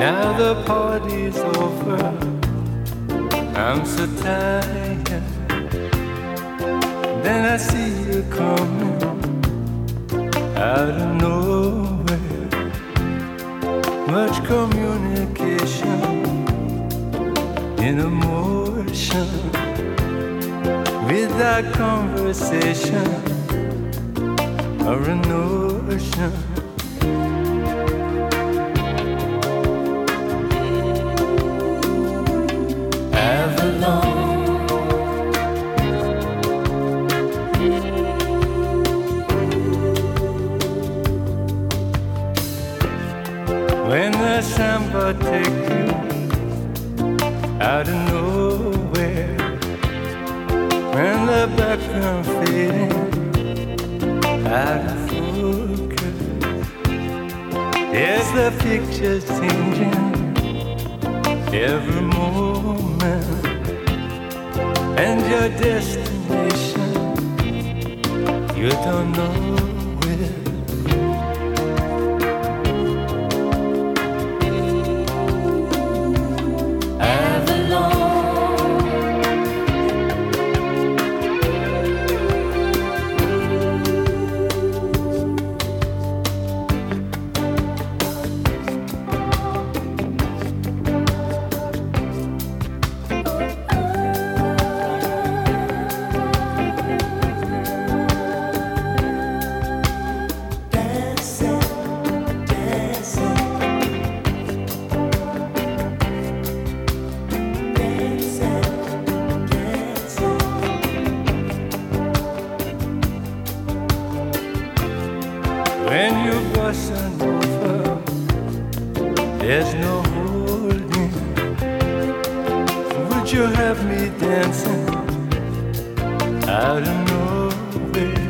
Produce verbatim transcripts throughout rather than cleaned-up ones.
Now the party's over, I'm so tired. Then I see you coming out of nowhere. Much communication in emotion, without conversation or a notion. When the samba take you out of nowhere, when the background fading out of focus, there's the pictures changing every moment, and your destination you don't know where. When you bustin' over, there's no holding. Would you have me dancing out of nowhere?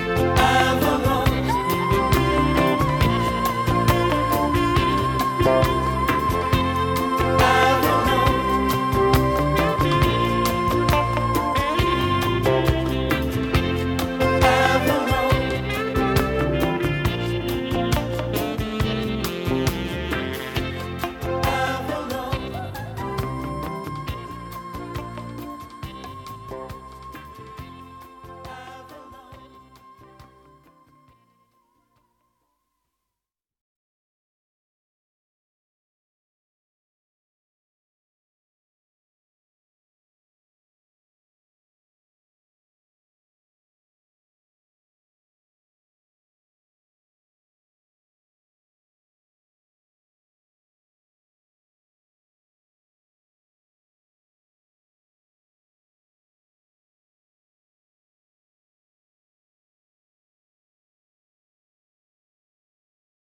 Bye.